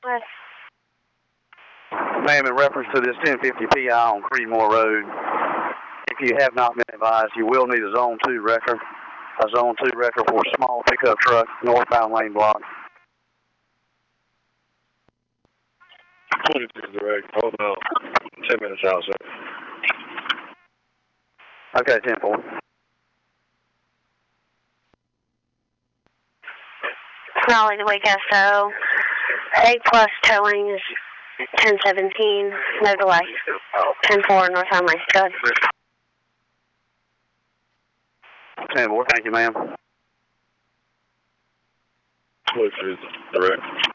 Ma'am, in reference to this 1050 PI on Creedmoor Road, if you have not been advised, you will need a Zone 2 record. A Zone 2 record for a small pickup truck, northbound lane block. 22 direct. Hold on. 10 minutes out, sir. Okay, 10-4. Raleigh to Wakesto. 8+ towing is 1017. No delay. 10-4, northbound lane. Good. 10-4, thank you, ma'am. 22 direct.